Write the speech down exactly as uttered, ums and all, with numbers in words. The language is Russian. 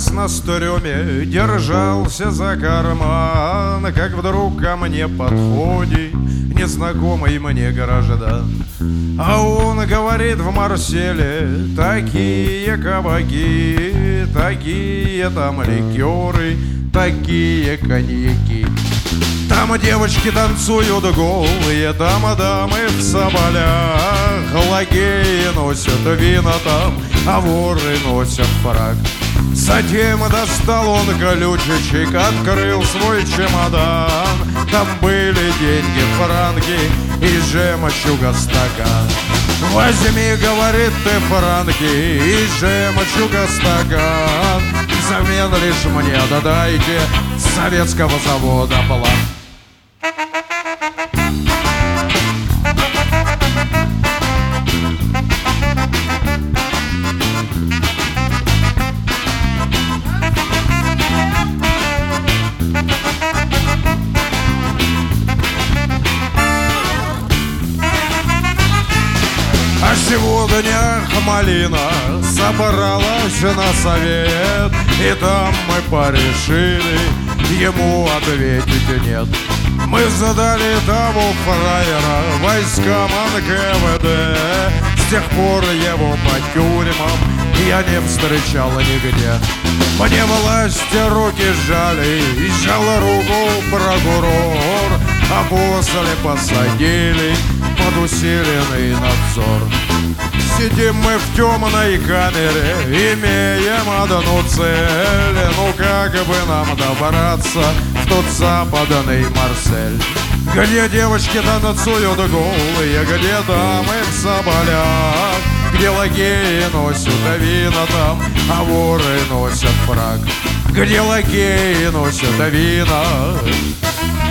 раз на стреме держался за карман, как вдруг ко мне подходит незнакомый мне граждан. А он говорит в Марселе: такие кабаки, такие там ликеры, такие коньяки. Там девочки танцуют голые, там дамы в соболях, лакеи носят вина там, а воры носят фрак. Затем достал он колючечек, открыл свой чемодан. Там были деньги, франки и жемчуга стакан. Возьми, говорит, ты франки и жемчуга стакан, взамен лишь мне додайте советского завода план. А сегодня Малина собралась на совет, и там мы порешили, ему ответить нет. Мы задали того фраера войскам эн ка вэ дэ. С тех пор его по тюрьмам я не встречал нигде. Мне власти руки сжали, и сжал руку прокурор, а после посадили под усиленный надзор. Сидим мы в темной камере, имеем одну цель: ну как бы нам добраться в тот западный Марсель, где девочки танцуют голые, где дамы в соболях, где лакеи носят вина там, а воры носят фрак, где лакеи носят вина,